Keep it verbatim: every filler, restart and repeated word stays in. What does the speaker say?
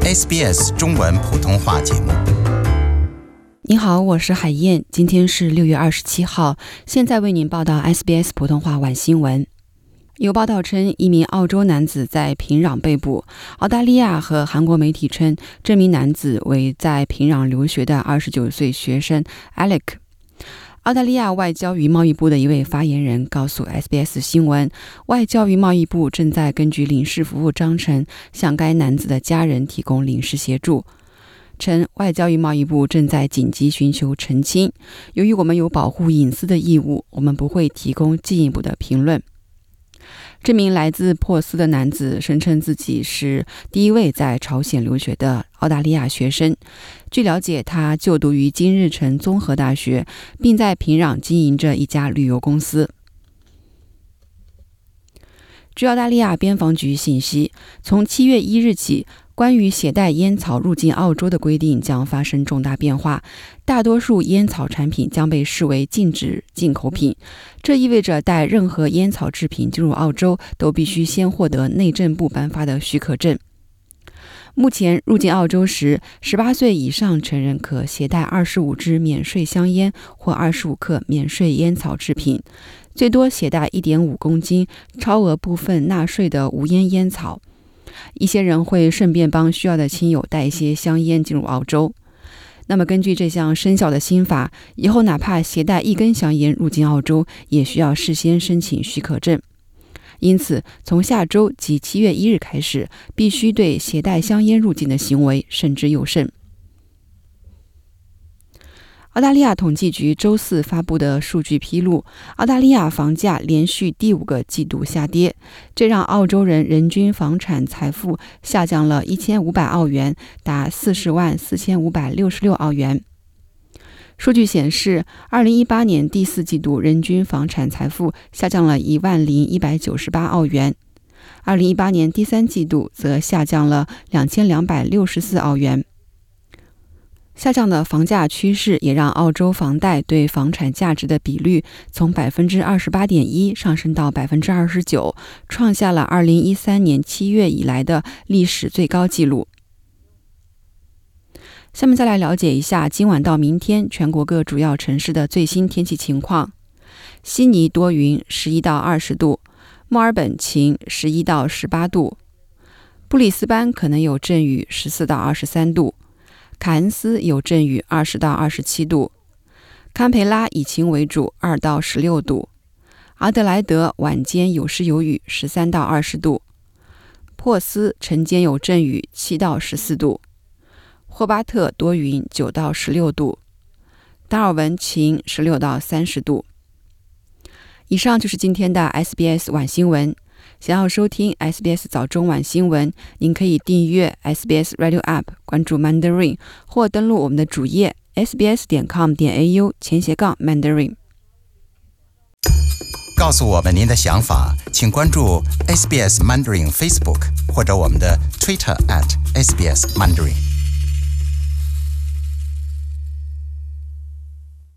S B S 中文普通话节目。 您好，我是海燕，今天是六月二十七号，现在为您报道 S B S 普通话晚新闻。有报道称，一名澳洲男子在平壤被捕。澳大利亚和韩国媒体称，这名男子为在平壤留学的二十九岁学生 Alec。澳大利亚外交与贸易部的一位发言人告诉 S B S 新闻，外交与贸易部正在根据领事服务章程向该男子的家人提供领事协助。称外交与贸易部正在紧急寻求澄清，由于我们有保护隐私的义务，我们不会提供进一步的评论。这名来自珀斯的男子声称自己是第一位在朝鲜留学的澳大利亚学生。据了解，他就读于金日成综合大学，并在平壤经营着一家旅游公司。据澳大利亚边防局信息，从七月一日起，关于携带烟草入境澳洲的规定将发生重大变化，大多数烟草产品将被视为禁止进口品。这意味着带任何烟草制品进入澳洲都必须先获得内政部颁发的许可证。目前入境澳洲时，十八岁以上成人可携带二十五支免税香烟或二十五克免税烟草制品，最多携带 一点五公斤超额部分纳税的无烟烟草。一些人会顺便帮需要的亲友带一些香烟进入澳洲。那么根据这项生效的新法，以后哪怕携带一根香烟入境澳洲，也需要事先申请许可证。因此，从下周即七月一日开始，必须对携带香烟入境的行为慎之又慎。澳大利亚统计局周四发布的数据披露，澳大利亚房价连续第五个季度下跌，这让澳洲人人均房产财富下降了一千五百澳元，达四十万四千五百六十六澳元。数据显示，二零一八年第四季度人均房产财富下降了一万零一百九十八澳元，二零一八年第三季度则下降了两千两百六十四澳元。下降的房价趋势也让澳洲房贷对房产价值的比率从 百分之二十八点一 上升到 百分之二十九， 创下了二零一三年七月以来的历史最高纪录。下面再来了解一下今晚到明天全国各主要城市的最新天气情况。悉尼多云，十一到二十度；墨尔本晴，十一到十八度；布里斯班可能有阵雨，十四到二十三度；凯恩斯有阵雨，二十到二十七度；堪培拉以晴为主，二到十六度；阿德莱德晚间有时有雨，十三到二十度；珀斯晨间有阵雨，七到十四度；霍巴特多云，九到十六度；达尔文晴，十六到三十度。以上就是今天的 S B S 晚新闻。想要收听 S B S 早中晚新闻，您可以订阅 S B S Radio App， 关注 Mandarin， 或登录我们的主页 s b s 点 com 点 a u 前斜杠 Mandarin。 告诉我们您的想法，请关注 S B S Mandarin Facebook 或者我们的 Twitter at S B S Mandarin。